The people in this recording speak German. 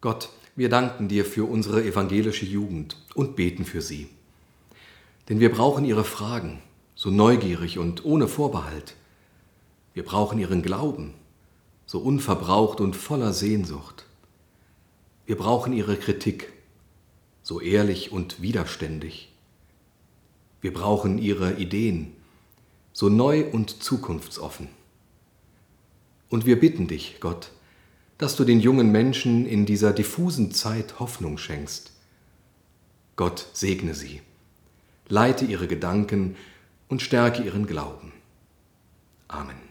Gott, wir danken dir für unsere evangelische Jugend und beten für sie. Denn wir brauchen ihre Fragen, so neugierig und ohne Vorbehalt. Wir brauchen ihren Glauben, so unverbraucht und voller Sehnsucht. Wir brauchen ihre Kritik, so ehrlich und widerständig. Wir brauchen ihre Ideen, so neu und zukunftsoffen. Und wir bitten dich, Gott, dass du den jungen Menschen in dieser diffusen Zeit Hoffnung schenkst. Gott segne sie, leite ihre Gedanken und stärke ihren Glauben. Amen.